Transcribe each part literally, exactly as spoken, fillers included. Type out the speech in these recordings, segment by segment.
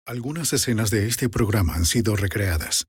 Algunas escenas de este programa han sido recreadas.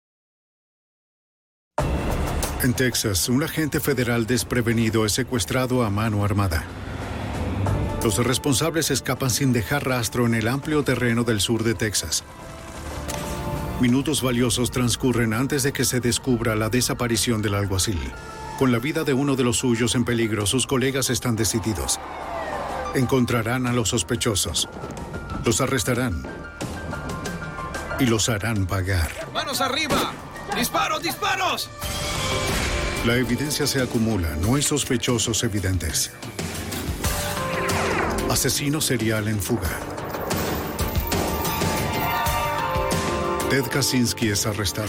En Texas, un agente federal desprevenido es secuestrado a mano armada. Los responsables escapan sin dejar rastro en el amplio terreno del sur de Texas. Minutos valiosos transcurren antes de que se descubra la desaparición del alguacil. Con la vida de uno de los suyos en peligro, sus colegas están decididos. Encontrarán a los sospechosos. Los arrestarán. Y los harán pagar. ¡Manos arriba! ¡Disparos, disparos! La evidencia se acumula. No hay sospechosos evidentes. Asesino serial en fuga. Ted Kaczynski es arrestado.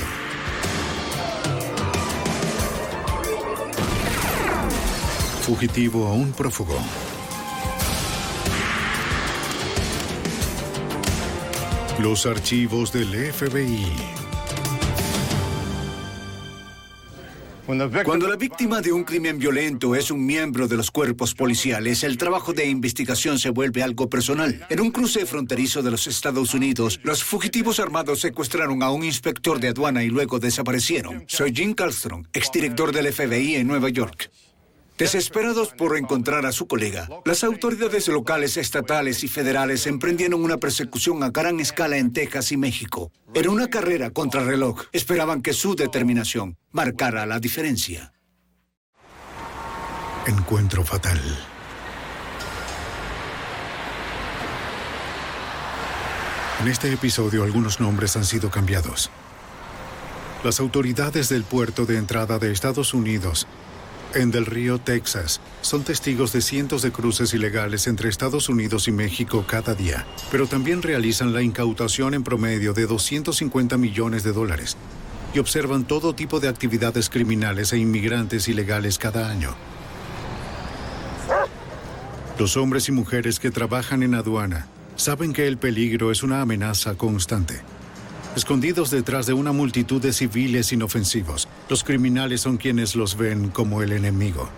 Fugitivo a un prófugo. Los archivos del F B I. Cuando la víctima de un crimen violento es un miembro de los cuerpos policiales, el trabajo de investigación se vuelve algo personal. En un cruce fronterizo de los Estados Unidos, los fugitivos armados secuestraron a un inspector de aduana y luego desaparecieron. Soy Jim Carlstrom, exdirector del F B I en Nueva York. Desesperados por encontrar a su colega, las autoridades locales, estatales y federales emprendieron una persecución a gran escala en Texas y México. Era una carrera contra reloj. Esperaban que su determinación marcara la diferencia. Encuentro fatal. En este episodio, algunos nombres han sido cambiados. Las autoridades del puerto de entrada de Estados Unidos en Del Río, Texas, son testigos de cientos de cruces ilegales entre Estados Unidos y México cada día, pero también realizan la incautación en promedio de doscientos cincuenta millones de dólares y observan todo tipo de actividades criminales e inmigrantes ilegales cada año. Los hombres y mujeres que trabajan en aduana saben que el peligro es una amenaza constante. Escondidos detrás de una multitud de civiles inofensivos, los criminales son quienes los ven como el enemigo.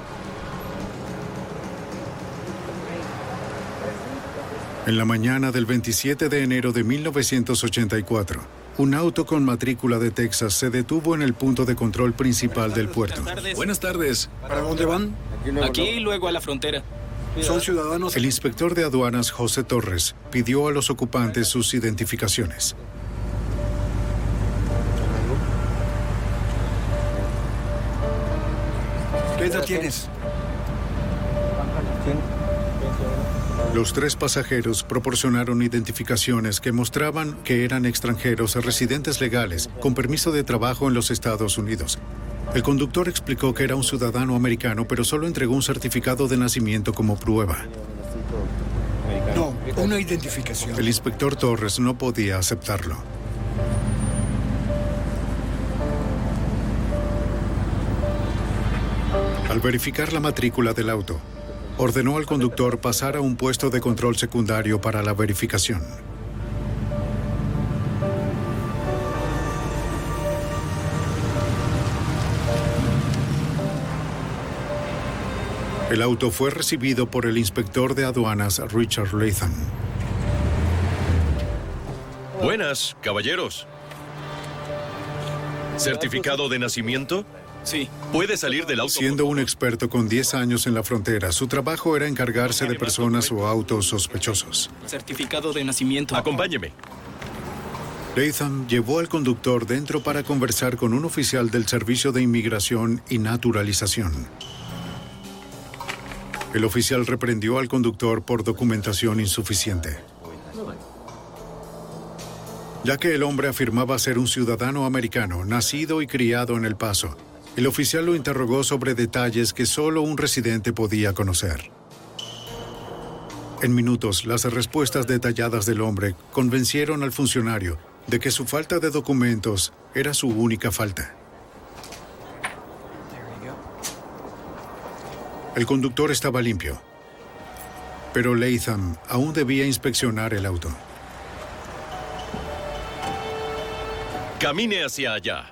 En la mañana del veintisiete de enero de mil novecientos ochenta y cuatro, un auto con matrícula de Texas se detuvo en el punto de control principal del puerto. Buenas tardes. ¿Para dónde van? Aquí y luego a la frontera. ¿Son ciudadanos? El inspector de aduanas, José Torres, pidió a los ocupantes sus identificaciones. ¿Qué edad tienes? Los tres pasajeros proporcionaron identificaciones que mostraban que eran extranjeros residentes legales con permiso de trabajo en los Estados Unidos. El conductor explicó que era un ciudadano americano, pero solo entregó un certificado de nacimiento como prueba. No, una identificación. El inspector Torres no podía aceptarlo. Al verificar la matrícula del auto, ordenó al conductor pasar a un puesto de control secundario para la verificación. El auto fue recibido por el inspector de aduanas Richard Latham. Buenas, caballeros. ¿Certificado de nacimiento? Sí. Puede salir del auto. Siendo un experto con diez años en la frontera, su trabajo era encargarse de personas o autos sospechosos. Certificado de nacimiento. Acompáñeme. Latham llevó al conductor dentro para conversar con un oficial del Servicio de Inmigración y Naturalización. El oficial reprendió al conductor por documentación insuficiente. Ya que el hombre afirmaba ser un ciudadano americano, nacido y criado en El Paso, el oficial lo interrogó sobre detalles que solo un residente podía conocer. En minutos, las respuestas detalladas del hombre convencieron al funcionario de que su falta de documentos era su única falta. El conductor estaba limpio, pero Latham aún debía inspeccionar el auto. Camine hacia allá.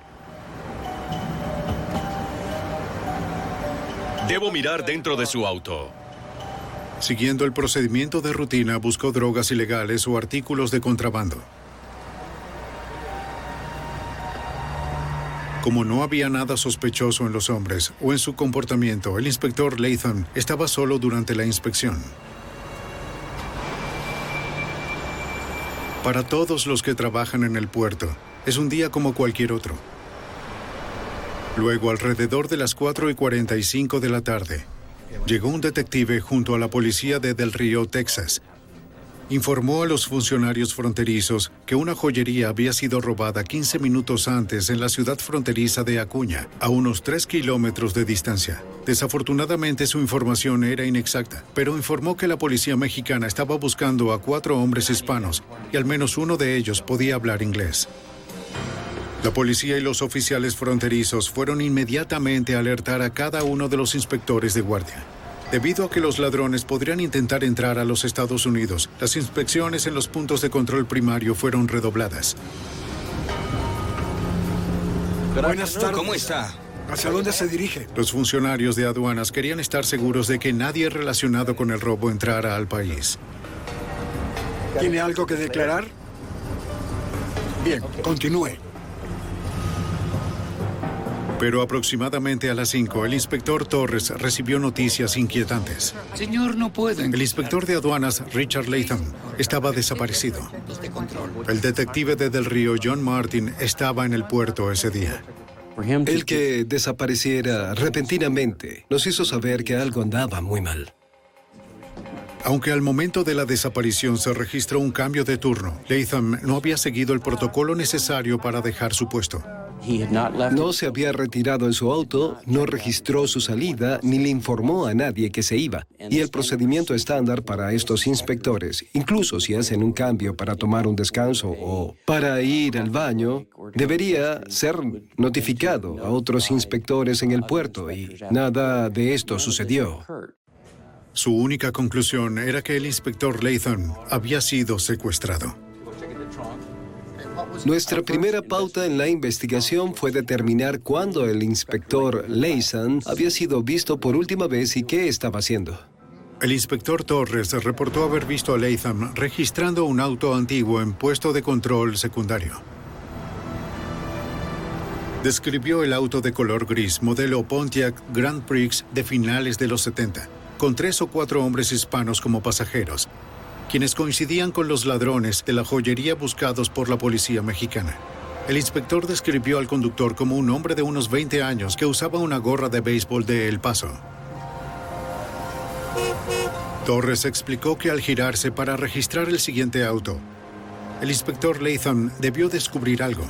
Debo mirar dentro de su auto. Siguiendo el procedimiento de rutina, buscó drogas ilegales o artículos de contrabando. Como no había nada sospechoso en los hombres o en su comportamiento, el inspector Latham estaba solo durante la inspección. Para todos los que trabajan en el puerto, es un día como cualquier otro. Luego, alrededor de las cuatro y cuarenta y cinco de la tarde, llegó un detective junto a la policía de Del Río, Texas. Informó a los funcionarios fronterizos que una joyería había sido robada quince minutos antes en la ciudad fronteriza de Acuña, a unos tres kilómetros de distancia. Desafortunadamente, su información era inexacta, pero informó que la policía mexicana estaba buscando a cuatro hombres hispanos y al menos uno de ellos podía hablar inglés. La policía y los oficiales fronterizos fueron inmediatamente a alertar a cada uno de los inspectores de guardia. Debido a que los ladrones podrían intentar entrar a los Estados Unidos, las inspecciones en los puntos de control primario fueron redobladas. Buenas tardes. ¿Cómo está? ¿Hacia dónde se dirige? Los funcionarios de aduanas querían estar seguros de que nadie relacionado con el robo entrara al país. ¿Tiene algo que declarar? Bien, continúe. Pero aproximadamente a las cinco, el inspector Torres recibió noticias inquietantes. Señor, no puedo. El inspector de aduanas, Richard Latham, estaba desaparecido. El detective de Del Río, John Martin, estaba en el puerto ese día. El que desapareciera repentinamente nos hizo saber que algo andaba muy mal. Aunque al momento de la desaparición se registró un cambio de turno, Latham no había seguido el protocolo necesario para dejar su puesto. No se había retirado en su auto, no registró su salida, ni le informó a nadie que se iba. Y el procedimiento estándar para estos inspectores, incluso si hacen un cambio para tomar un descanso o para ir al baño, debería ser notificado a otros inspectores en el puerto, y nada de esto sucedió. Su única conclusión era que el inspector Latham había sido secuestrado. Nuestra primera pauta en la investigación fue determinar cuándo el inspector Latham había sido visto por última vez y qué estaba haciendo. El inspector Torres reportó haber visto a Latham registrando un auto antiguo en puesto de control secundario. Describió el auto de color gris, modelo Pontiac Grand Prix de finales de los setenta, con tres o cuatro hombres hispanos como pasajeros, quienes coincidían con los ladrones de la joyería buscados por la policía mexicana. El inspector describió al conductor como un hombre de unos veinte años que usaba una gorra de béisbol de El Paso. Torres explicó que al girarse para registrar el siguiente auto, el inspector Latham debió descubrir algo,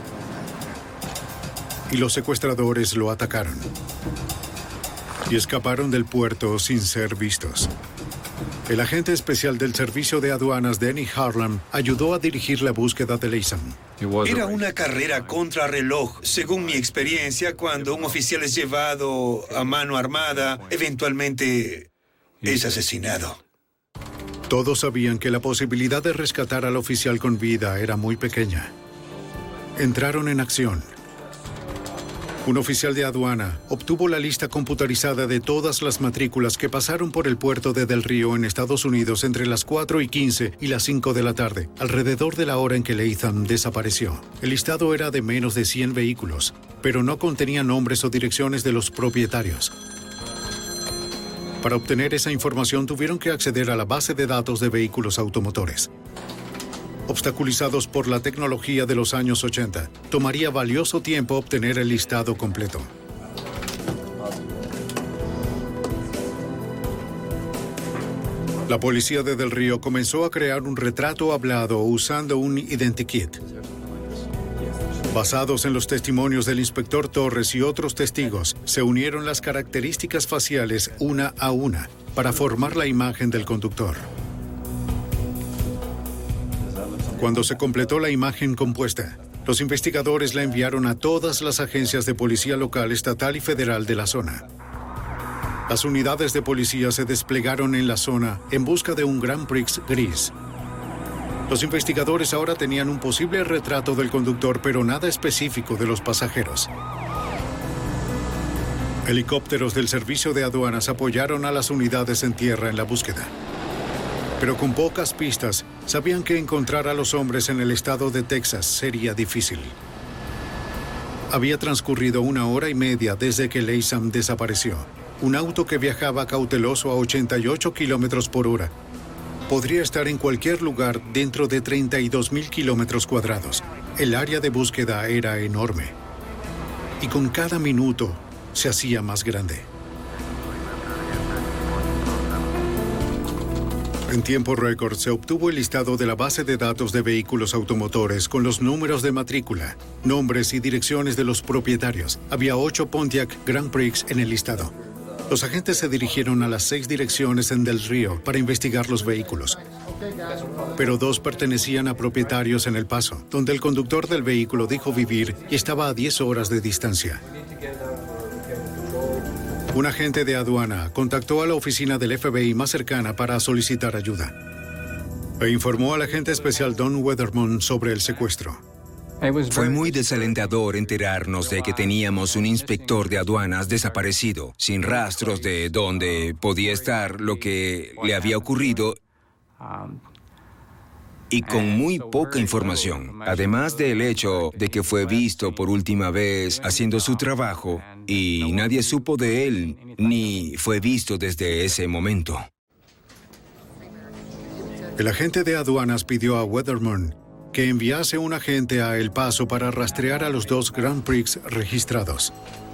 y los secuestradores lo atacaron y escaparon del puerto sin ser vistos. El agente especial del Servicio de Aduanas, Denny Harlan, ayudó a dirigir la búsqueda de Latham. Era una carrera contrarreloj, según mi experiencia, cuando un oficial es llevado a mano armada, eventualmente es asesinado. Todos sabían que la posibilidad de rescatar al oficial con vida era muy pequeña. Entraron en acción. Un oficial de aduana obtuvo la lista computarizada de todas las matrículas que pasaron por el puerto de Del Río en Estados Unidos entre las cuatro y quince y las cinco de la tarde, alrededor de la hora en que Latham desapareció. El listado era de menos de cien vehículos, pero no contenía nombres o direcciones de los propietarios. Para obtener esa información tuvieron que acceder a la base de datos de vehículos automotores. Obstaculizados por la tecnología de los años ochenta, tomaría valioso tiempo obtener el listado completo. La policía de Del Río comenzó a crear un retrato hablado usando un identikit. Basados en los testimonios del inspector Torres y otros testigos, se unieron las características faciales una a una para formar la imagen del conductor. Cuando se completó la imagen compuesta, los investigadores la enviaron a todas las agencias de policía local, estatal y federal de la zona. Las unidades de policía se desplegaron en la zona en busca de un Grand Prix gris. Los investigadores ahora tenían un posible retrato del conductor, pero nada específico de los pasajeros. Helicópteros del Servicio de Aduanas apoyaron a las unidades en tierra en la búsqueda. Pero con pocas pistas, sabían que encontrar a los hombres en el estado de Texas sería difícil. Había transcurrido una hora y media desde que Latham desapareció. Un auto que viajaba cauteloso a ochenta y ocho kilómetros por hora podría estar en cualquier lugar dentro de treinta y dos mil kilómetros cuadrados. El área de búsqueda era enorme. Y con cada minuto se hacía más grande. En tiempo récord se obtuvo el listado de la base de datos de vehículos automotores con los números de matrícula, nombres y direcciones de los propietarios. Había ocho Pontiac Grand Prix en el listado. Los agentes se dirigieron a las seis direcciones en Del Río para investigar los vehículos. Pero dos pertenecían a propietarios en El Paso, donde el conductor del vehículo dijo vivir y estaba a diez horas de distancia. Un agente de aduana contactó a la oficina del F B I más cercana para solicitar ayuda e informó al agente especial Don Weatherman sobre el secuestro. Fue muy desalentador enterarnos de que teníamos un inspector de aduanas desaparecido, sin rastros de dónde podía estar, lo que le había ocurrido y con muy poca información, además del hecho de que fue visto por última vez haciendo su trabajo y nadie supo de él ni fue visto desde ese momento. El agente de aduanas pidió a Weatherman que enviase un agente a El Paso para rastrear a los dos Grand Prix registrados.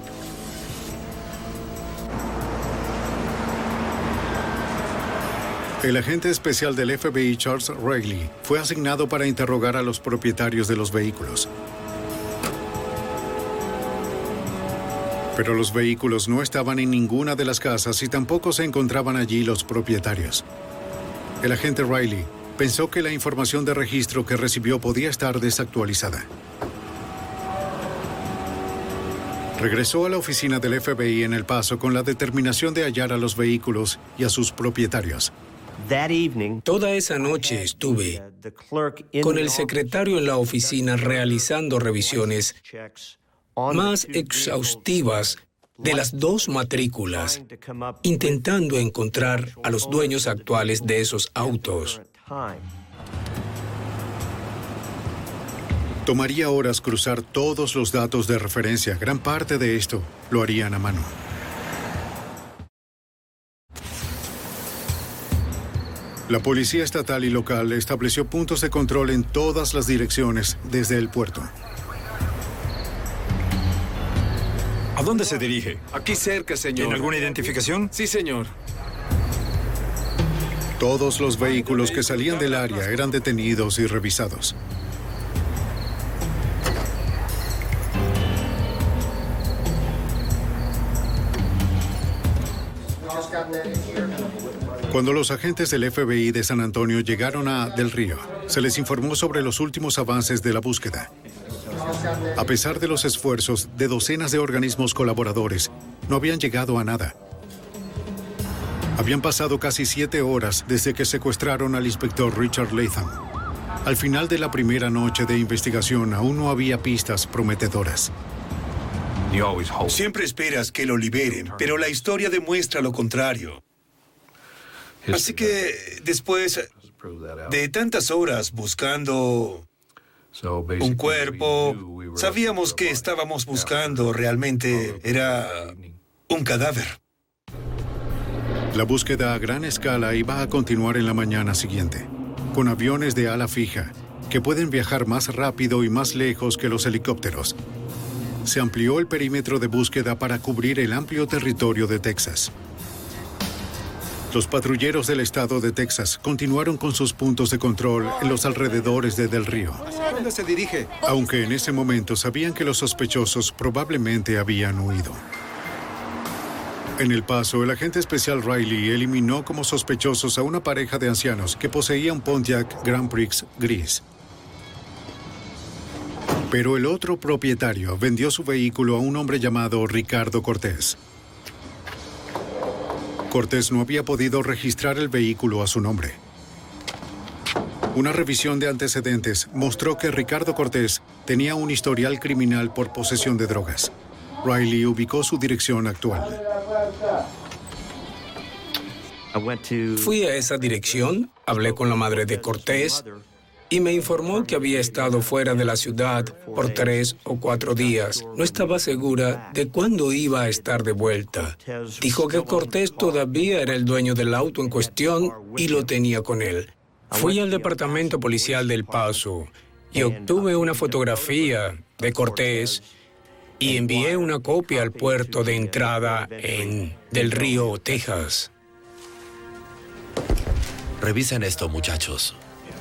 El agente especial del F B I, Charles Reilly, fue asignado para interrogar a los propietarios de los vehículos. Pero los vehículos no estaban en ninguna de las casas y tampoco se encontraban allí los propietarios. El agente Reilly pensó que la información de registro que recibió podía estar desactualizada. Regresó a la oficina del F B I en El Paso con la determinación de hallar a los vehículos y a sus propietarios. Toda esa noche estuve con el secretario en la oficina realizando revisiones más exhaustivas de las dos matrículas, intentando encontrar a los dueños actuales de esos autos. Tomaría horas cruzar todos los datos de referencia. Gran parte de esto lo harían a mano. La policía estatal y local estableció puntos de control en todas las direcciones desde el puerto. ¿A dónde se dirige? Aquí cerca, señor. ¿Tiene alguna identificación? Sí, señor. Todos los vehículos que salían del área eran detenidos y revisados. Cuando los agentes del F B I de San Antonio llegaron a Del Río, se les informó sobre los últimos avances de la búsqueda. A pesar de los esfuerzos de docenas de organismos colaboradores, no habían llegado a nada. Habían pasado casi siete horas desde que secuestraron al inspector Richard Latham. Al final de la primera noche de investigación, aún no había pistas prometedoras. Siempre esperas que lo liberen, pero la historia demuestra lo contrario. Así que después de tantas horas buscando un cuerpo, sabíamos que estábamos buscando realmente era un cadáver. La búsqueda a gran escala iba a continuar en la mañana siguiente, con aviones de ala fija, que pueden viajar más rápido y más lejos que los helicópteros. Se amplió el perímetro de búsqueda para cubrir el amplio territorio de Texas. Los patrulleros del estado de Texas continuaron con sus puntos de control en los alrededores de Del Río. ¿A dónde se dirige? Aunque en ese momento sabían que los sospechosos probablemente habían huido. En El Paso, el agente especial Reilly eliminó como sospechosos a una pareja de ancianos que poseía un Pontiac Grand Prix gris. Pero el otro propietario vendió su vehículo a un hombre llamado Ricardo Cortés. Cortés no había podido registrar el vehículo a su nombre. Una revisión de antecedentes mostró que Ricardo Cortés tenía un historial criminal por posesión de drogas. Riley ubicó su dirección actual. Fui a esa dirección, hablé con la madre de Cortés y me informó que había estado fuera de la ciudad por tres o cuatro días. No estaba segura de cuándo iba a estar de vuelta. Dijo que Cortés todavía era el dueño del auto en cuestión y lo tenía con él. Fui al departamento policial del Paso y obtuve una fotografía de Cortés y envié una copia al puerto de entrada en Del Río, Texas. Revisen esto, muchachos.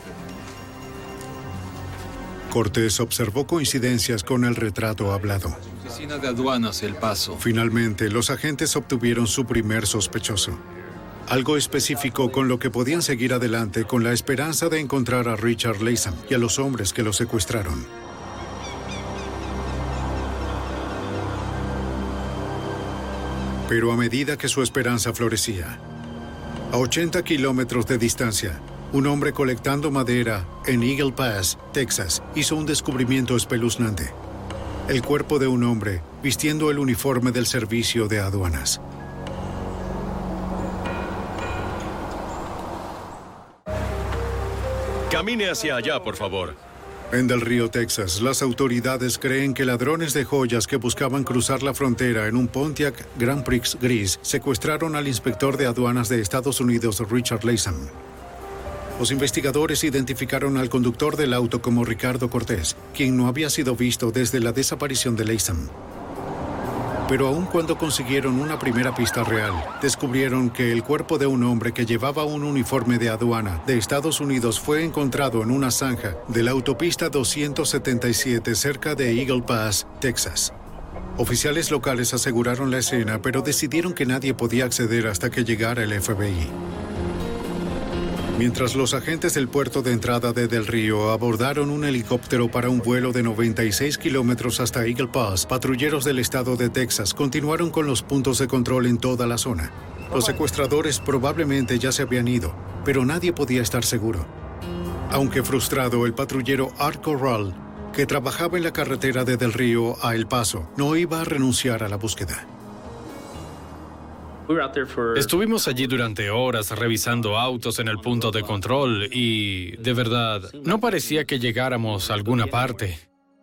Cortés observó coincidencias con el retrato hablado. Oficina de Aduanas, El Paso. Finalmente, los agentes obtuvieron su primer sospechoso. Algo específico con lo que podían seguir adelante con la esperanza de encontrar a Richard Latham y a los hombres que lo secuestraron. Pero a medida que su esperanza florecía, a ochenta kilómetros de distancia, un hombre colectando madera en Eagle Pass, Texas, hizo un descubrimiento espeluznante. El cuerpo de un hombre vistiendo el uniforme del servicio de aduanas. Camine hacia allá, por favor. En Del Río, Texas, las autoridades creen que ladrones de joyas que buscaban cruzar la frontera en un Pontiac Grand Prix gris secuestraron al inspector de aduanas de Estados Unidos, Richard Latham. Los investigadores identificaron al conductor del auto como Ricardo Cortés, quien no había sido visto desde la desaparición de Latham. Pero aun cuando consiguieron una primera pista real, descubrieron que el cuerpo de un hombre que llevaba un uniforme de aduana de Estados Unidos fue encontrado en una zanja de la autopista doscientos setenta y siete cerca de Eagle Pass, Texas. Oficiales locales aseguraron la escena, pero decidieron que nadie podía acceder hasta que llegara el F B I. Mientras los agentes del puerto de entrada de Del Río abordaron un helicóptero para un vuelo de noventa y seis kilómetros hasta Eagle Pass, patrulleros del estado de Texas continuaron con los puntos de control en toda la zona. Los secuestradores probablemente ya se habían ido, pero nadie podía estar seguro. Aunque frustrado, el patrullero Art Corral, que trabajaba en la carretera de Del Río a El Paso, no iba a renunciar a la búsqueda. Estuvimos allí durante horas revisando autos en el punto de control y, de verdad, no parecía que llegáramos a alguna parte.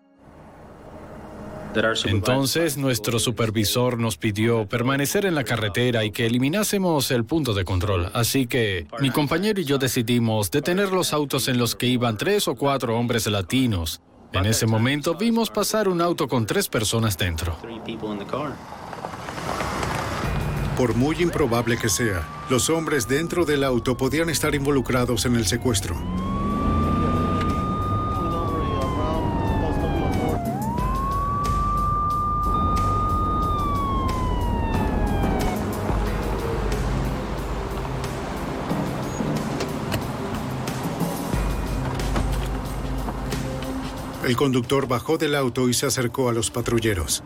Entonces, nuestro supervisor nos pidió permanecer en la carretera y que eliminásemos el punto de control. Así que mi compañero y yo decidimos detener los autos en los que iban tres o cuatro hombres latinos. En ese momento vimos pasar un auto con tres personas dentro. Por muy improbable que sea, los hombres dentro del auto podían estar involucrados en el secuestro. El conductor bajó del auto y se acercó a los patrulleros.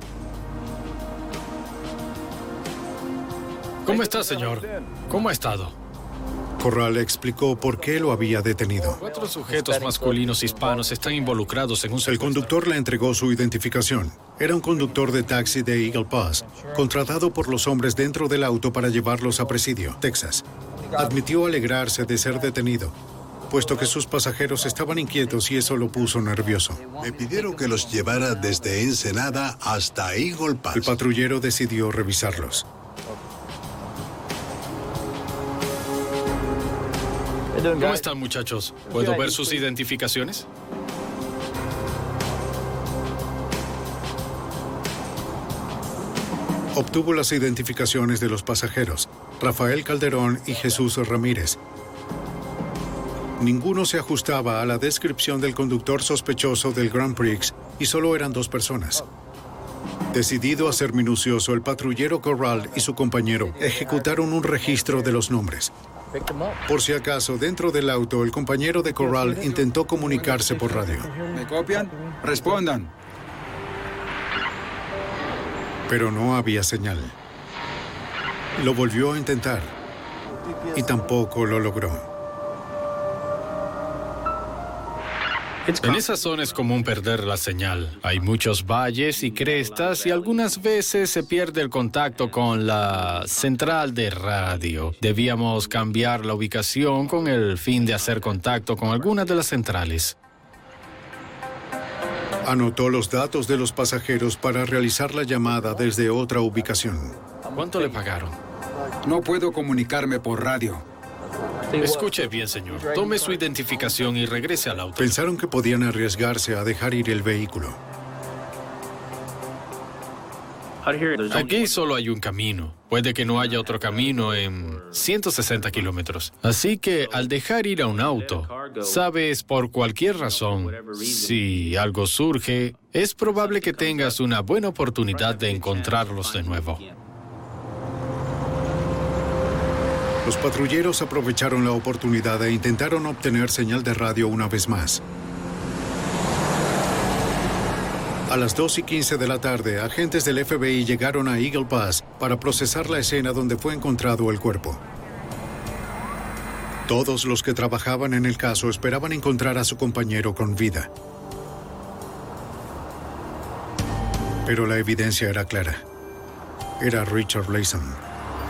¿Cómo está, señor? ¿Cómo ha estado? Corral explicó por qué lo había detenido. Cuatro sujetos masculinos hispanos están involucrados en un secuestro. El conductor le entregó su identificación. Era un conductor de taxi de Eagle Pass, contratado por los hombres dentro del auto para llevarlos a Presidio, Texas. Admitió alegrarse de ser detenido, puesto que sus pasajeros estaban inquietos y eso lo puso nervioso. Me pidieron que los llevara desde Ensenada hasta Eagle Pass. El patrullero decidió revisarlos. ¿Cómo están, muchachos? ¿Puedo ver sus identificaciones? Obtuvo las identificaciones de los pasajeros, Rafael Calderón y Jesús Ramírez. Ninguno se ajustaba a la descripción del conductor sospechoso del Grand Prix y solo eran dos personas. Decidido a ser minucioso, el patrullero Corral y su compañero ejecutaron un registro de los nombres. Por si acaso, dentro del auto, el compañero de Corral intentó comunicarse por radio. ¿Me copian? Respondan. Pero no había señal. Lo volvió a intentar y tampoco lo logró. En esa zona es común perder la señal. Hay muchos valles y crestas y algunas veces se pierde el contacto con la central de radio. Debíamos cambiar la ubicación con el fin de hacer contacto con algunas de las centrales. Anotó los datos de los pasajeros para realizar la llamada desde otra ubicación. ¿Cuánto le pagaron? No puedo comunicarme por radio. Escuche bien, señor. Tome su identificación y regrese al auto. Pensaron que podían arriesgarse a dejar ir el vehículo. Aquí solo hay un camino. Puede que no haya otro camino en ciento sesenta kilómetros. Así que al dejar ir a un auto, sabes, por cualquier razón, si algo surge, es probable que tengas una buena oportunidad de encontrarlos de nuevo. Los patrulleros aprovecharon la oportunidad e intentaron obtener señal de radio una vez más. A las dos y quince de la tarde, agentes del F B I llegaron a Eagle Pass para procesar la escena donde fue encontrado el cuerpo. Todos los que trabajaban en el caso esperaban encontrar a su compañero con vida. Pero la evidencia era clara. Era Richard Latham.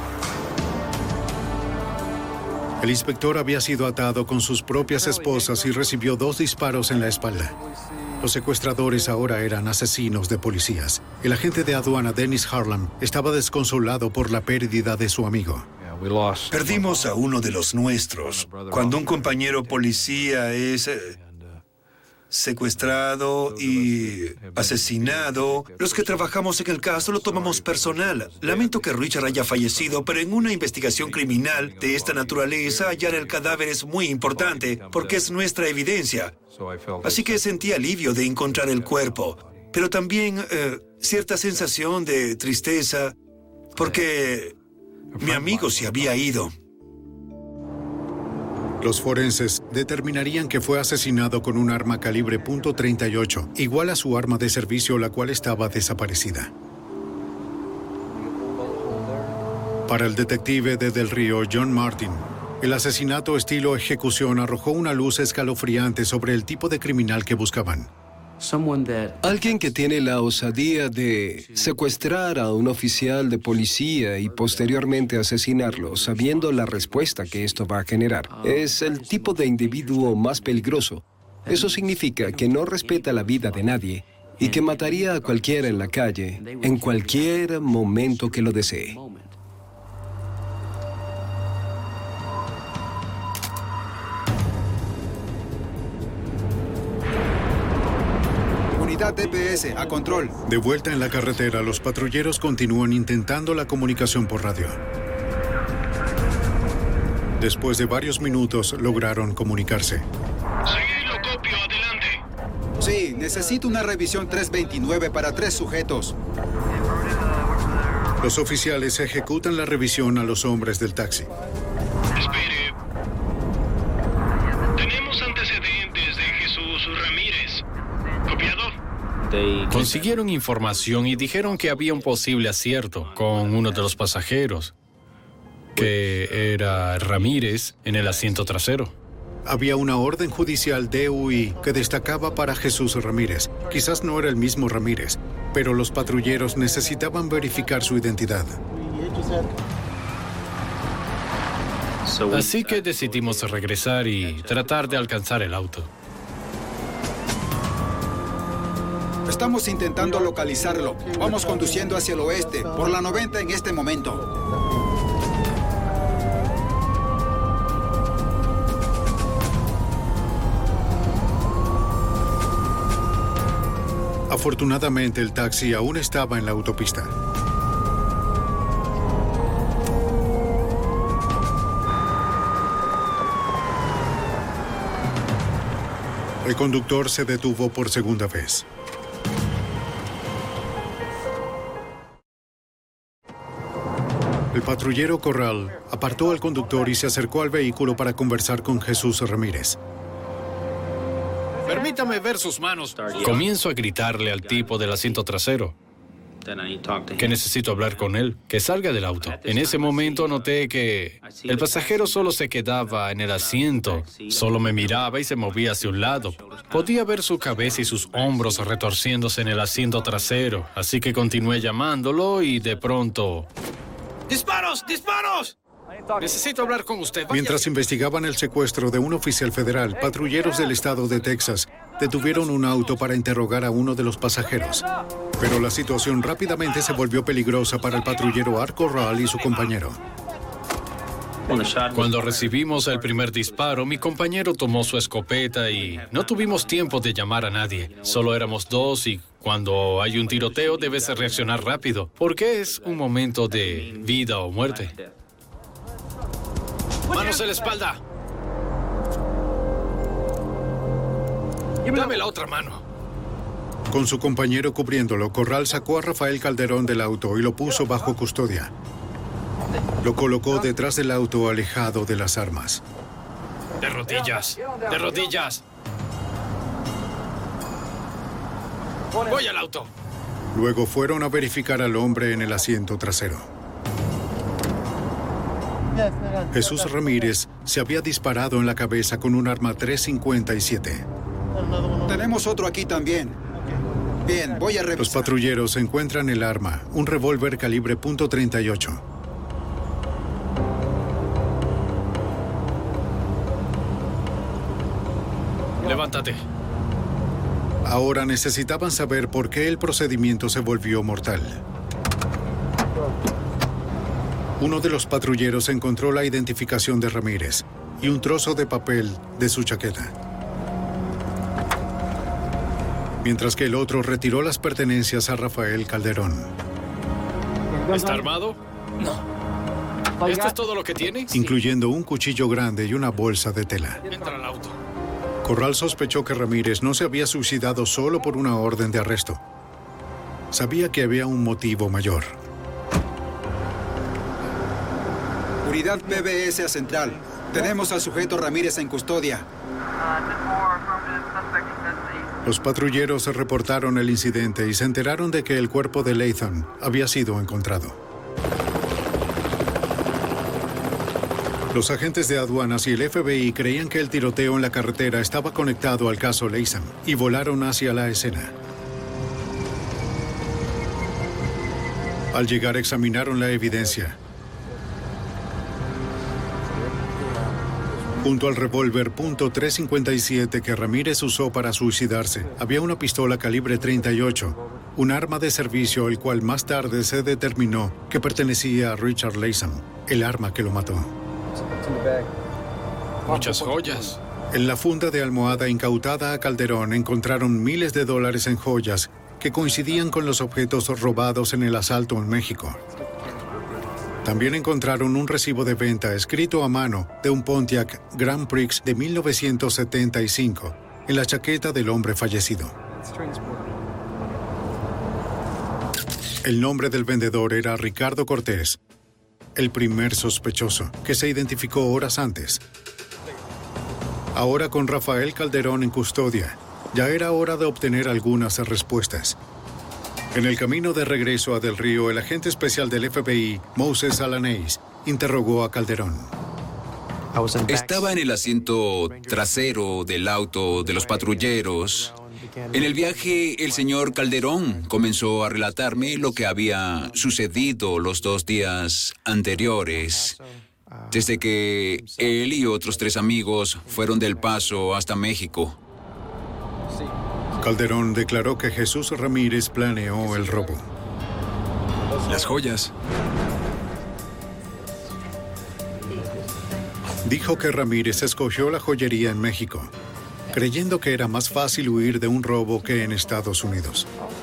El inspector había sido atado con sus propias esposas y recibió dos disparos en la espalda. Los secuestradores ahora eran asesinos de policías. El agente de aduana Dennis Harlan estaba desconsolado por la pérdida de su amigo. Perdimos a uno de los nuestros. Cuando un compañero policía es eh, secuestrado y asesinado, los que trabajamos en el caso lo tomamos personal. Lamento que Richard haya fallecido, pero en una investigación criminal de esta naturaleza, hallar el cadáver es muy importante, porque es nuestra evidencia. Así que sentí alivio de encontrar el cuerpo, pero también eh, cierta sensación de tristeza, porque mi amigo se había ido. Los forenses determinarían que fue asesinado con un arma calibre punto treinta y ocho, igual a su arma de servicio, la cual estaba desaparecida. Para el detective de Del Río, John Martin, el asesinato estilo ejecución arrojó una luz escalofriante sobre el tipo de criminal que buscaban. Alguien que tiene la osadía de secuestrar a un oficial de policía y posteriormente asesinarlo, sabiendo la respuesta que esto va a generar. Es el tipo de individuo más peligroso. Eso significa que no respeta la vida de nadie y que mataría a cualquiera en la calle en cualquier momento que lo desee. D P S, a control. De vuelta en la carretera, los patrulleros continúan intentando la comunicación por radio. Después de varios minutos, lograron comunicarse. Sí, lo copio, adelante. Sí, necesito una revisión tres veintinueve para tres sujetos. Los oficiales ejecutan la revisión a los hombres del taxi. Espere. Tenemos antecedentes de Jesús Ramírez. ¿Copiado? Consiguieron información y dijeron que había un posible acierto con uno de los pasajeros, que era Ramírez, en el asiento trasero. Había una orden judicial D U I que destacaba para Jesús Ramírez. Quizás no era el mismo Ramírez, pero los patrulleros necesitaban verificar su identidad. Así que decidimos regresar y tratar de alcanzar el auto. Estamos intentando localizarlo. Vamos conduciendo hacia el oeste, por la noventa en este momento. Afortunadamente, el taxi aún estaba en la autopista. El conductor se detuvo por segunda vez. El patrullero Corral apartó al conductor y se acercó al vehículo para conversar con Jesús Ramírez. Permítame ver sus manos. Comienzo a gritarle al tipo del asiento trasero. Que necesito hablar con él, que salga del auto. En ese momento noté que el pasajero solo se quedaba en el asiento, solo me miraba y se movía hacia un lado. Podía ver su cabeza y sus hombros retorciéndose en el asiento trasero, así que continué llamándolo y de pronto... ¡Disparos! ¡Disparos! Necesito hablar con usted. Vaya. Mientras investigaban el secuestro de un oficial federal, patrulleros del estado de Texas detuvieron un auto para interrogar a uno de los pasajeros. Pero la situación rápidamente se volvió peligrosa para el patrullero Art Corral y su compañero. Cuando recibimos el primer disparo, mi compañero tomó su escopeta y no tuvimos tiempo de llamar a nadie. Solo éramos dos y cuando hay un tiroteo debes reaccionar rápido, porque es un momento de vida o muerte. ¡Manos en la espalda! Dame la otra mano. Con su compañero cubriéndolo, Corral sacó a Rafael Calderón del auto y lo puso bajo custodia. Lo colocó detrás del auto, alejado de las armas. De rodillas, de rodillas. Voy al auto. Luego fueron a verificar al hombre en el asiento trasero. Jesús Ramírez se había disparado en la cabeza con un arma tres cincuenta y siete. Tenemos otro aquí también. Bien, voy a revisar. Los patrulleros encuentran el arma, un revólver calibre punto treinta y ocho. Levántate. Ahora necesitaban saber por qué el procedimiento se volvió mortal. Uno de los patrulleros encontró la identificación de Ramírez y un trozo de papel de su chaqueta. Mientras que el otro retiró las pertenencias a Rafael Calderón. ¿Está armado? No. ¿Esto es todo lo que tiene? Incluyendo un cuchillo grande y una bolsa de tela. Entra al auto. Corral sospechó que Ramírez no se había suicidado solo por una orden de arresto. Sabía que había un motivo mayor. Unidad P B S a Central. Tenemos al sujeto Ramírez en custodia. Los patrulleros reportaron el incidente y se enteraron de que el cuerpo de Latham había sido encontrado. Los agentes de aduanas y el F B I creían que el tiroteo en la carretera estaba conectado al caso Latham y volaron hacia la escena. Al llegar examinaron la evidencia. Junto al revólver punto trescientos cincuenta y siete que Ramírez usó para suicidarse, había una pistola calibre treinta y ocho, un arma de servicio el cual más tarde se determinó que pertenecía a Richard Latham, el arma que lo mató. Muchas joyas. En la funda de almohada incautada a Calderón encontraron miles de dólares en joyas que coincidían con los objetos robados en el asalto en México. También encontraron un recibo de venta escrito a mano de un Pontiac Grand Prix de mil novecientos setenta y cinco en la chaqueta del hombre fallecido. El nombre del vendedor era Ricardo Cortés, el primer sospechoso, que se identificó horas antes. Ahora con Rafael Calderón en custodia, ya era hora de obtener algunas respuestas. En el camino de regreso a Del Río, el agente especial del F B I, Moses Alanés, interrogó a Calderón. Estaba en el asiento trasero del auto de los patrulleros. En el viaje, el señor Calderón comenzó a relatarme lo que había sucedido los dos días anteriores, desde que él y otros tres amigos fueron del Paso hasta México. Calderón declaró que Jesús Ramírez planeó el robo. Las joyas. Dijo que Ramírez escogió la joyería en México, creyendo que era más fácil huir de un robo que en Estados Unidos.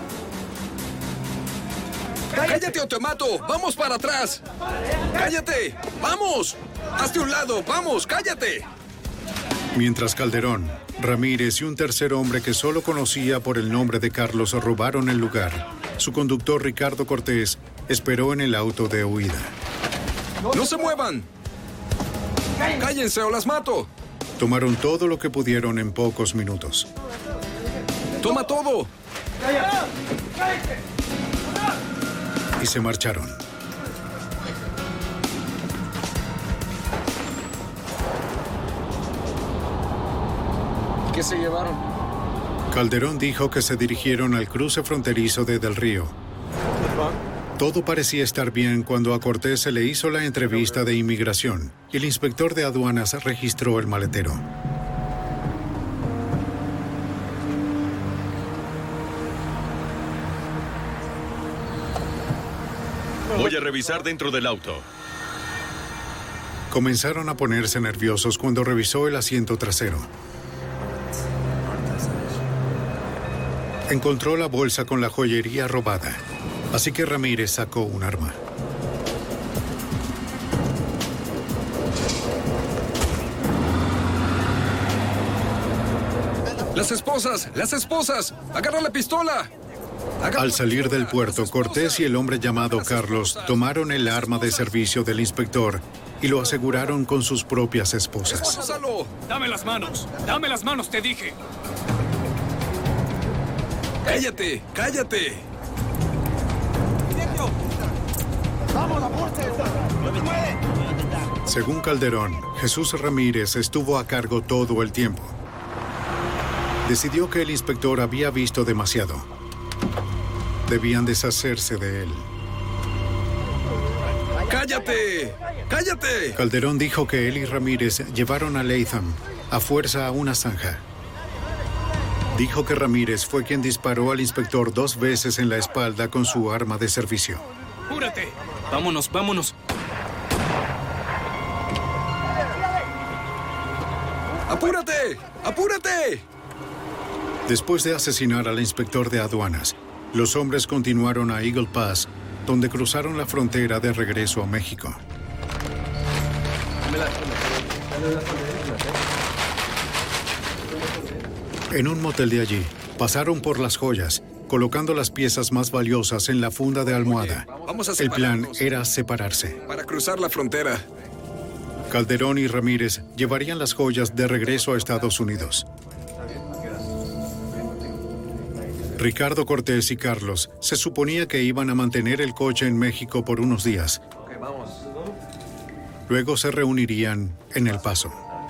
¡Cállate o te mato! ¡Vamos para atrás! ¡Cállate! ¡Vamos! ¡Hazte un lado! ¡Vamos! ¡Cállate! Mientras Calderón, Ramírez y un tercer hombre que solo conocía por el nombre de Carlos robaron el lugar, su conductor Ricardo Cortés esperó en el auto de huida. ¡No se muevan! ¡Cállense o las mato! Tomaron todo lo que pudieron en pocos minutos. ¡Toma todo! y se marcharon. ¿Qué se llevaron? Calderón dijo que se dirigieron al cruce fronterizo de Del Río. Todo parecía estar bien cuando a Cortés se le hizo la entrevista de inmigración y el inspector de aduanas registró el maletero. Voy a revisar dentro del auto. Comenzaron a ponerse nerviosos cuando revisó el asiento trasero. Encontró la bolsa con la joyería robada, así que Ramírez sacó un arma. ¡Las esposas! ¡Las esposas! ¡Agarra la pistola! Agarra Al salir del puerto, Cortés y el hombre llamado Carlos tomaron el arma de servicio del inspector y lo aseguraron con sus propias esposas. ¡Esposalo! ¡Dame las manos! ¡Dame las manos, te dije! ¡Cállate! ¡Cállate! Según Calderón, Jesús Ramírez estuvo a cargo todo el tiempo. Decidió que el inspector había visto demasiado. Debían deshacerse de él. ¡Cállate! ¡Cállate! Calderón dijo que él y Ramírez llevaron a Latham a fuerza a una zanja. Dijo que Ramírez fue quien disparó al inspector dos veces en la espalda con su arma de servicio. ¡Apúrate! ¡Vámonos, vámonos! ¡Apúrate! ¡Apúrate! Después de asesinar al inspector de aduanas, los hombres continuaron a Eagle Pass, donde cruzaron la frontera de regreso a México. En un motel de allí, pasaron por las joyas, colocando las piezas más valiosas en la funda de almohada. Vamos a El plan separarnos. era separarse. Para cruzar la frontera. Calderón y Ramírez llevarían las joyas de regreso a Estados Unidos. Ricardo Cortés y Carlos se suponía que iban a mantener el coche en México por unos días. Luego se reunirían en El Paso.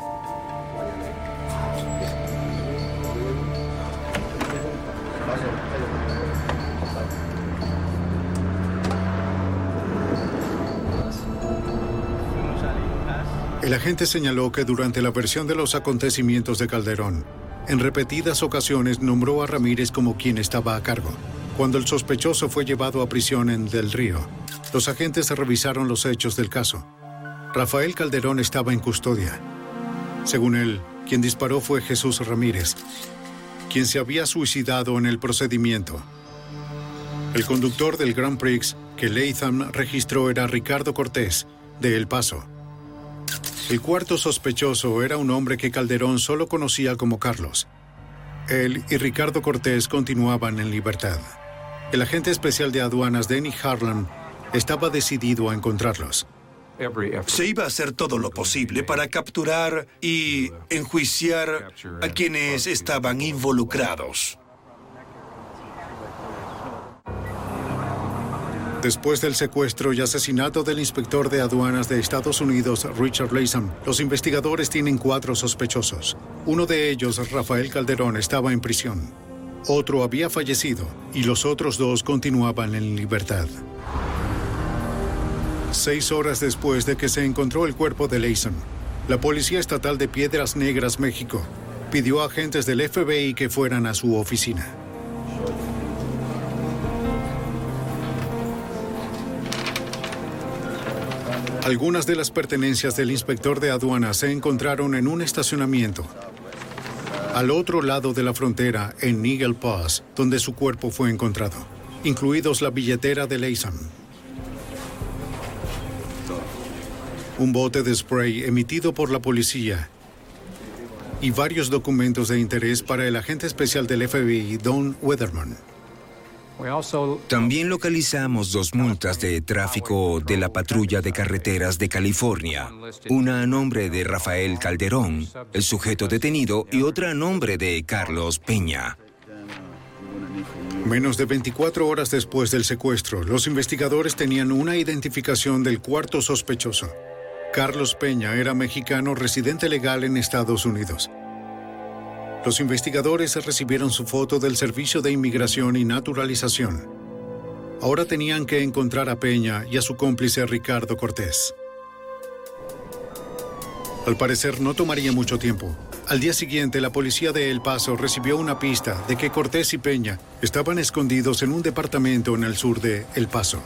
El agente señaló que durante la versión de los acontecimientos de Calderón, en repetidas ocasiones nombró a Ramírez como quien estaba a cargo. Cuando el sospechoso fue llevado a prisión en Del Río, los agentes revisaron los hechos del caso. Rafael Calderón estaba en custodia. Según él, quien disparó fue Jesús Ramírez, quien se había suicidado en el procedimiento. El conductor del Grand Prix que Latham registró era Ricardo Cortés, de El Paso. El cuarto sospechoso era un hombre que Calderón solo conocía como Carlos. Él y Ricardo Cortés continuaban en libertad. El agente especial de aduanas Denny Harlan estaba decidido a encontrarlos. Se iba a hacer todo lo posible para capturar y enjuiciar a quienes estaban involucrados. Después del secuestro y asesinato del inspector de aduanas de Estados Unidos, Richard Latham, los investigadores tienen cuatro sospechosos. Uno de ellos, Rafael Calderón, estaba en prisión. Otro había fallecido y los otros dos continuaban en libertad. Seis horas después de que se encontró el cuerpo de Latham, la Policía Estatal de Piedras Negras, México, pidió a agentes del F B I que fueran a su oficina. Algunas de las pertenencias del inspector de aduanas se encontraron en un estacionamiento al otro lado de la frontera en Eagle Pass, donde su cuerpo fue encontrado, incluidos la billetera de Latham, un bote de spray emitido por la policía y varios documentos de interés para el agente especial del F B I, Don Weatherman. También localizamos dos multas de tráfico de la Patrulla de Carreteras de California. Una a nombre de Rafael Calderón, el sujeto detenido, y otra a nombre de Carlos Peña. Menos de veinticuatro horas después del secuestro, los investigadores tenían una identificación del cuarto sospechoso. Carlos Peña era mexicano residente legal en Estados Unidos. Los investigadores recibieron su foto del Servicio de Inmigración y Naturalización. Ahora tenían que encontrar a Peña y a su cómplice Ricardo Cortés. Al parecer no tomaría mucho tiempo. Al día siguiente, la policía de El Paso recibió una pista de que Cortés y Peña estaban escondidos en un departamento en el sur de El Paso.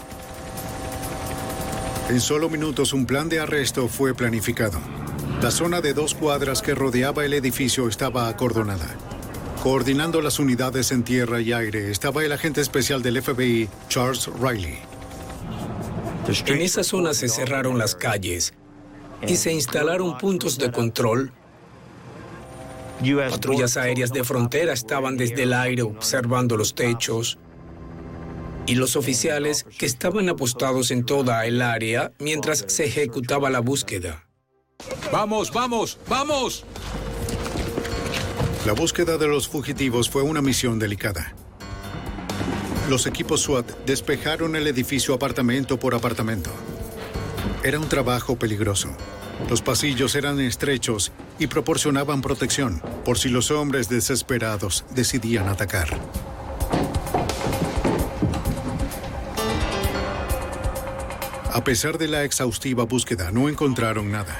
En solo minutos, un plan de arresto fue planificado. La zona de dos cuadras que rodeaba el edificio estaba acordonada. Coordinando las unidades en tierra y aire estaba el agente especial del F B I, Charles Riley. En esa zona se cerraron las calles y se instalaron puntos de control. Patrullas aéreas de frontera estaban desde el aire observando los techos y los oficiales que estaban apostados en toda el área mientras se ejecutaba la búsqueda. ¡Vamos, vamos, vamos! La búsqueda de los fugitivos fue una misión delicada. Los equipos SWAT despejaron el edificio apartamento por apartamento. Era un trabajo peligroso. Los pasillos eran estrechos y proporcionaban protección por si los hombres desesperados decidían atacar. A pesar de la exhaustiva búsqueda, no encontraron nada.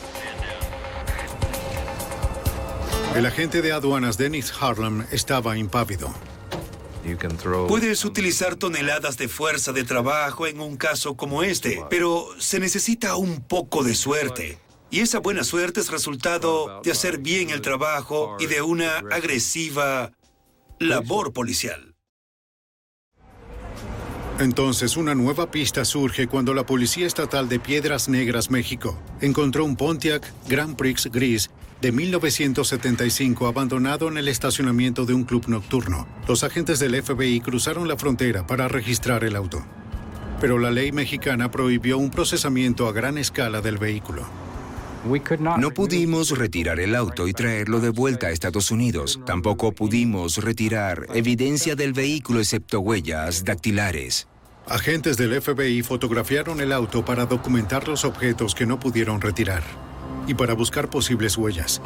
El agente de aduanas Dennis Harlem estaba impávido. Puedes utilizar toneladas de fuerza de trabajo en un caso como este, pero se necesita un poco de suerte. Y esa buena suerte es resultado de hacer bien el trabajo y de una agresiva labor policial. Entonces, una nueva pista surge cuando la Policía Estatal de Piedras Negras, México, encontró un Pontiac Grand Prix gris de mil novecientos setenta y cinco abandonado en el estacionamiento de un club nocturno. Los agentes del F B I cruzaron la frontera para registrar el auto. Pero la ley mexicana prohibió un procesamiento a gran escala del vehículo. No pudimos retirar el auto y traerlo de vuelta a Estados Unidos. Tampoco pudimos retirar evidencia del vehículo excepto huellas dactilares. Agentes del F B I fotografiaron el auto para documentar los objetos que no pudieron retirar y para buscar posibles huellas.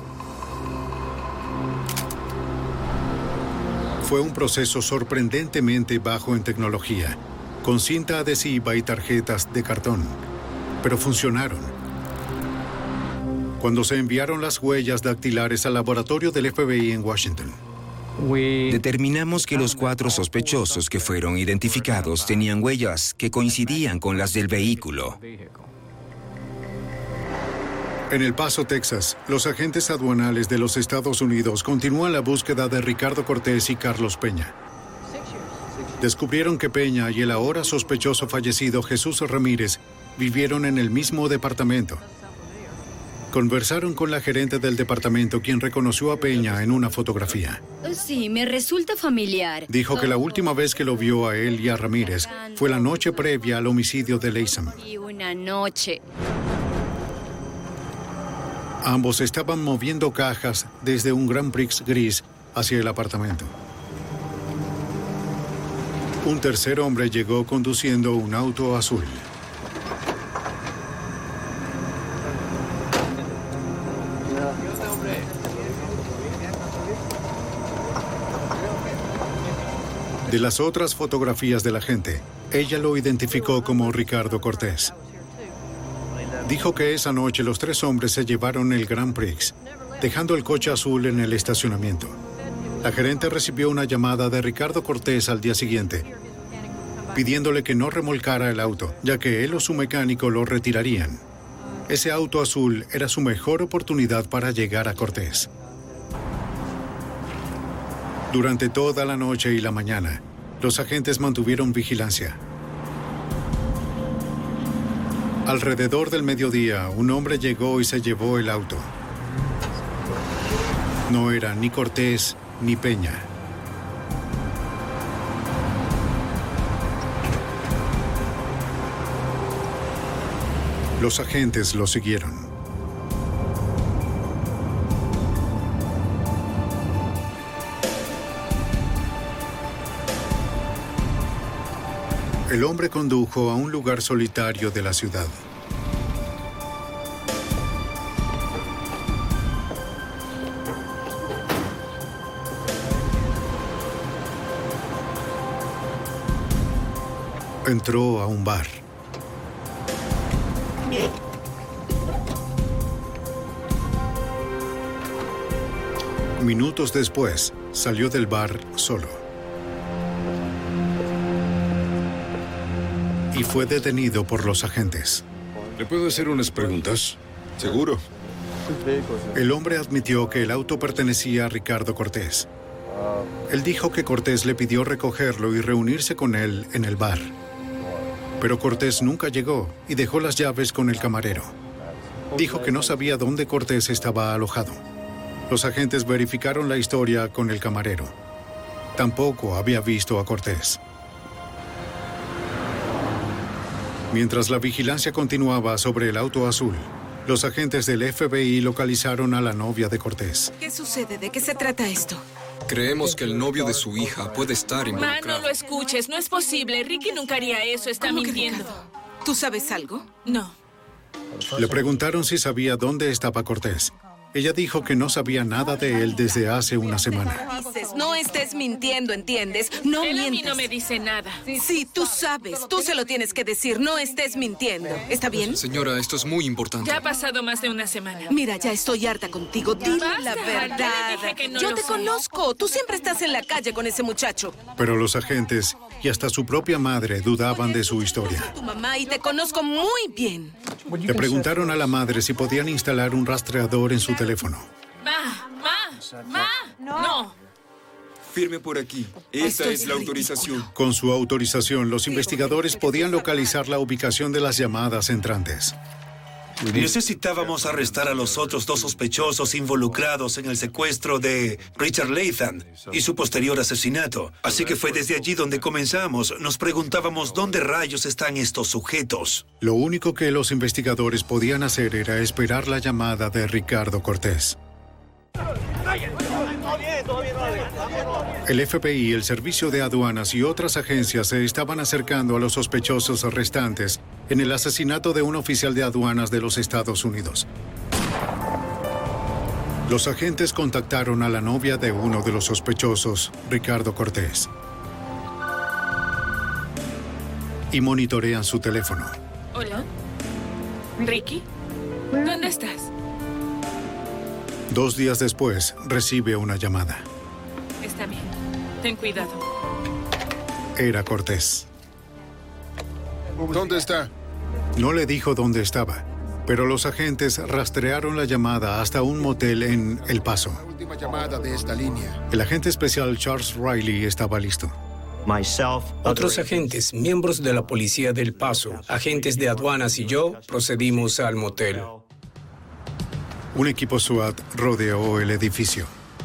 Fue un proceso sorprendentemente bajo en tecnología, con cinta adhesiva y tarjetas de cartón, pero funcionaron. Cuando se enviaron las huellas dactilares al laboratorio del F B I en Washington, determinamos que los cuatro sospechosos que fueron identificados tenían huellas que coincidían con las del vehículo. En El Paso, Texas, los agentes aduanales de los Estados Unidos continúan la búsqueda de Ricardo Cortés y Carlos Peña. Descubrieron que Peña y el ahora sospechoso fallecido Jesús Ramírez vivieron en el mismo departamento. Conversaron con la gerente del departamento, quien reconoció a Peña en una fotografía. Sí, me resulta familiar. Dijo que la última vez que lo vio a él y a Ramírez fue la noche previa al homicidio de Leisam. Y una noche. Ambos estaban moviendo cajas desde un Grand Prix gris hacia el apartamento. Un tercer hombre llegó conduciendo un auto azul. De las otras fotografías de la gente, ella lo identificó como Ricardo Cortés. Dijo que esa noche los tres hombres se llevaron el Grand Prix, dejando el coche azul en el estacionamiento. La gerente recibió una llamada de Ricardo Cortés al día siguiente, pidiéndole que no remolcara el auto, ya que él o su mecánico lo retirarían. Ese auto azul era su mejor oportunidad para llegar a Cortés. Durante toda la noche y la mañana, los agentes mantuvieron vigilancia. Alrededor del mediodía, un hombre llegó y se llevó el auto. No era ni Cortés ni Peña. Los agentes lo siguieron. El hombre condujo a un lugar solitario de la ciudad. Entró a un bar. Minutos después, salió del bar solo. Y fue detenido por los agentes. ¿Le puedo hacer unas preguntas? ¿Seguro? El hombre admitió que el auto pertenecía a Ricardo Cortés. Él dijo que Cortés le pidió recogerlo y reunirse con él en el bar. Pero Cortés nunca llegó y dejó las llaves con el camarero. Dijo que no sabía dónde Cortés estaba alojado. Los agentes verificaron la historia con el camarero. Tampoco había visto a Cortés. Mientras la vigilancia continuaba sobre el auto azul, los agentes del F B I localizaron a la novia de Cortés. ¿Qué sucede? ¿De qué se trata esto? Creemos que el novio de su hija puede estar Ma, involucrado. no lo escuches, no es posible. Ricky nunca haría eso, está ¿Cómo que mintiendo. ¿Tú sabes algo? No. Le preguntaron si sabía dónde estaba Cortés. Ella dijo que no sabía nada de él desde hace una semana. Dices, no estés mintiendo, ¿entiendes? No Él a mí mientas. no me dice nada. Sí, tú sabes. Tú se lo tienes que decir. No estés mintiendo. ¿Está bien? Señora, esto es muy importante. Ya ha pasado más de una semana. Mira, ya estoy harta contigo. Dile Basta, la ya verdad. le dije que no Yo lo te soy. conozco. Tú siempre estás en la calle con ese muchacho. Pero los agentes y hasta su propia madre dudaban de su historia. Tu mamá y te conozco muy bien. Le preguntaron a la madre si podían instalar un rastreador en su teléfono. Ma, ma, ma, no. Firme por aquí. Esta es la autorización. Con su autorización, los investigadores podían localizar la ubicación de las llamadas entrantes. Necesitábamos arrestar a los otros dos sospechosos involucrados en el secuestro de Richard Latham y su posterior asesinato. Así que fue desde allí donde comenzamos. Nos preguntábamos dónde rayos están estos sujetos. Lo único que los investigadores podían hacer era esperar la llamada de Ricardo Cortés. El F B I, el Servicio de Aduanas y otras agencias se estaban acercando a los sospechosos restantes en el asesinato de un oficial de aduanas de los Estados Unidos. Los agentes contactaron a la novia de uno de los sospechosos, Ricardo Cortés, y monitorean su teléfono. Hola. Ricky, ¿dónde estás? Dos días después, recibe una llamada. Está bien. Ten cuidado. Era Cortés. ¿Dónde está? No le dijo dónde estaba, pero los agentes rastrearon la llamada hasta un motel en El Paso. Última llamada de esta línea. El agente especial Charles Riley estaba listo. Otros agentes, miembros de la policía del Paso, agentes de aduanas y yo procedimos al motel. Un equipo SWAT rodeó el edificio.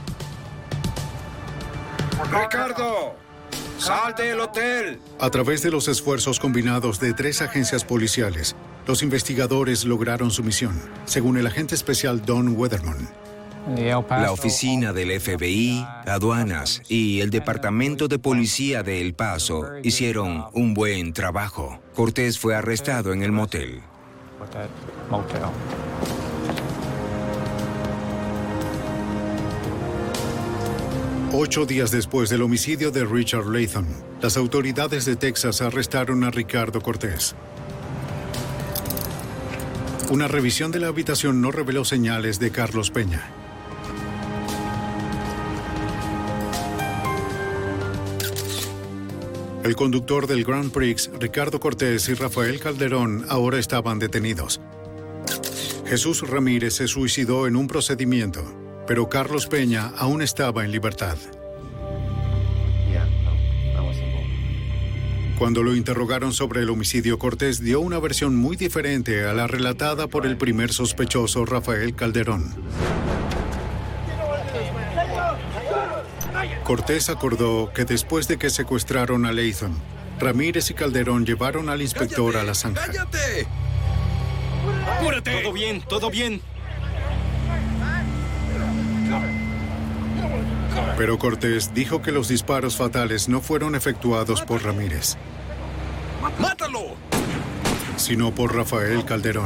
¡Ricardo! ¡Sal del hotel! A través de los esfuerzos combinados de tres agencias policiales, los investigadores lograron su misión, según el agente especial Don Weatherman. La oficina del F B I, aduanas y el departamento de policía de El Paso hicieron un buen trabajo. Cortés fue arrestado en el motel. Ocho días después del homicidio de Richard Latham, las autoridades de Texas arrestaron a Ricardo Cortés. Una revisión de la habitación no reveló señales de Carlos Peña. El conductor del Grand Prix, Ricardo Cortés, y Rafael Calderón ahora estaban detenidos. Jesús Ramírez se suicidó en un procedimiento, pero Carlos Peña aún estaba en libertad. Cuando lo interrogaron sobre el homicidio, Cortés dio una versión muy diferente a la relatada por el primer sospechoso, Rafael Calderón. Cortés acordó que después de que secuestraron a Latham, Ramírez y Calderón llevaron al inspector a la zanja. ¡Cállate! ¡Apúrate! Todo bien, todo bien. Pero Cortés dijo que los disparos fatales no fueron efectuados por Ramírez. ¡Mátalo! Sino por Rafael Calderón.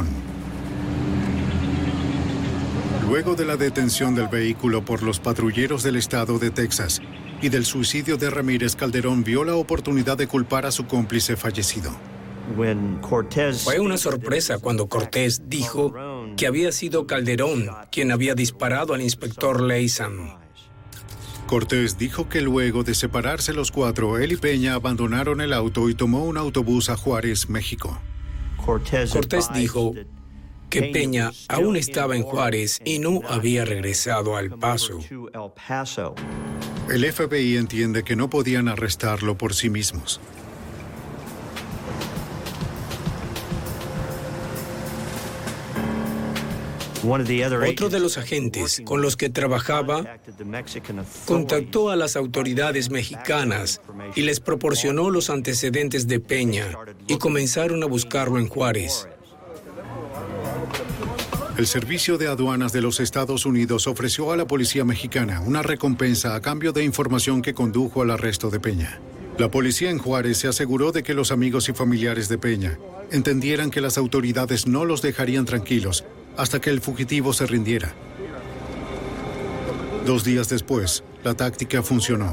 Luego de la detención del vehículo por los patrulleros del estado de Texas y del suicidio de Ramírez, Calderón vio la oportunidad de culpar a su cómplice fallecido. Fue una sorpresa cuando Cortés dijo que había sido Calderón quien había disparado al inspector Leysam. Cortés dijo que luego de separarse los cuatro, él y Peña abandonaron el auto y tomó un autobús a Juárez, México. Cortés dijo que Peña aún estaba en Juárez y no había regresado a El Paso. El F B I entiende que no podían arrestarlo por sí mismos. Otro de los agentes con los que trabajaba contactó a las autoridades mexicanas y les proporcionó los antecedentes de Peña y comenzaron a buscarlo en Juárez. El Servicio de Aduanas de los Estados Unidos ofreció a la policía mexicana una recompensa a cambio de información que condujo al arresto de Peña. La policía en Juárez se aseguró de que los amigos y familiares de Peña entendieran que las autoridades no los dejarían tranquilos hasta que el fugitivo se rindiera. Dos días después, la táctica funcionó.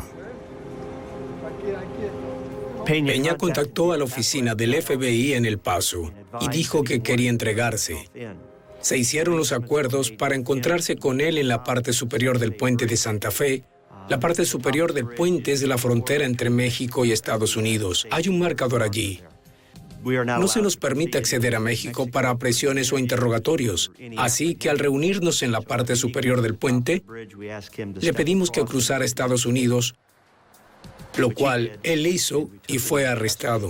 Peña contactó a la oficina del F B I en El Paso y dijo que quería entregarse. Se hicieron los acuerdos para encontrarse con él en la parte superior del puente de Santa Fe. La parte superior del puente es de la frontera entre México y Estados Unidos. Hay un marcador allí. No se nos permite acceder a México para presiones o interrogatorios. Así que al reunirnos en la parte superior del puente, le pedimos que cruzara a Estados Unidos, lo cual él hizo y fue arrestado.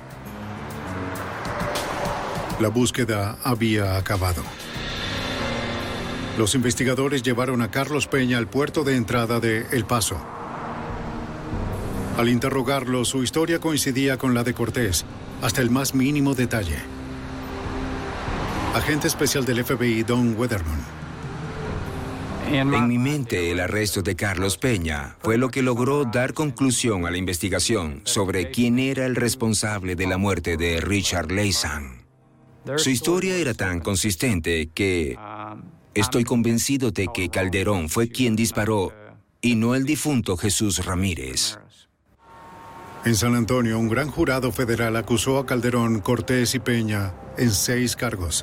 La búsqueda había acabado. Los investigadores llevaron a Carlos Peña al puerto de entrada de El Paso. Al interrogarlo, su historia coincidía con la de Cortés, hasta el más mínimo detalle. Agente especial del F B I, Don Weatherman. En mi mente, el arresto de Carlos Peña fue lo que logró dar conclusión a la investigación sobre quién era el responsable de la muerte de Richard Leysam. Su historia era tan consistente que estoy convencido de que Calderón fue quien disparó y no el difunto Jesús Ramírez. En San Antonio, un gran jurado federal acusó a Calderón, Cortés y Peña en seis cargos.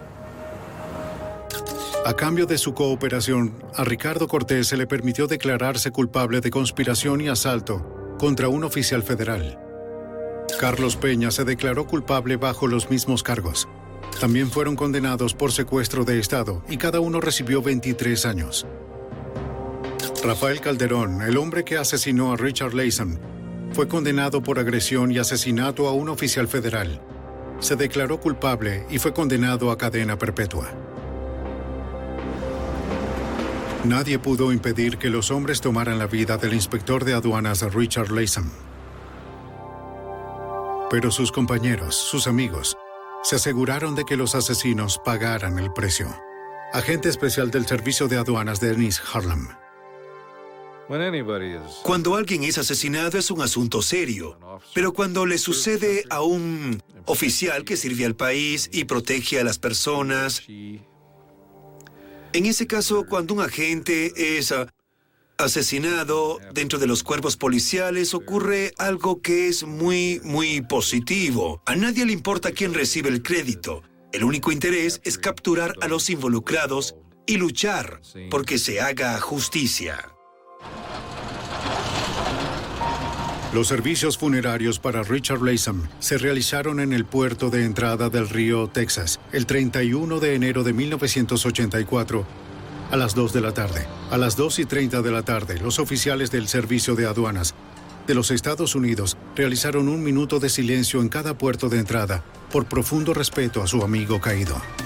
A cambio de su cooperación, a Ricardo Cortés se le permitió declararse culpable de conspiración y asalto contra un oficial federal. Carlos Peña se declaró culpable bajo los mismos cargos. También fueron condenados por secuestro de Estado y cada uno recibió veintitrés años. Rafael Calderón, el hombre que asesinó a Richard Leysam, fue condenado por agresión y asesinato a un oficial federal. Se declaró culpable y fue condenado a cadena perpetua. Nadie pudo impedir que los hombres tomaran la vida del inspector de aduanas Richard Leysam. Pero sus compañeros, sus amigos, se aseguraron de que los asesinos pagaran el precio. Agente especial del Servicio de Aduanas Dennis Harlem. Cuando alguien es asesinado es un asunto serio, pero cuando le sucede a un oficial que sirve al país y protege a las personas, en ese caso, cuando un agente es uh, asesinado dentro de los cuerpos policiales, ocurre algo que es muy, muy positivo. A nadie le importa quién recibe el crédito. El único interés es capturar a los involucrados y luchar porque se haga justicia. Los servicios funerarios para Richard Leysam se realizaron en el puerto de entrada del río Texas el treinta y uno de enero de mil novecientos ochenta y cuatro a las dos de la tarde. A las dos y treinta de la tarde, los oficiales del Servicio de Aduanas de los Estados Unidos realizaron un minuto de silencio en cada puerto de entrada por profundo respeto a su amigo caído.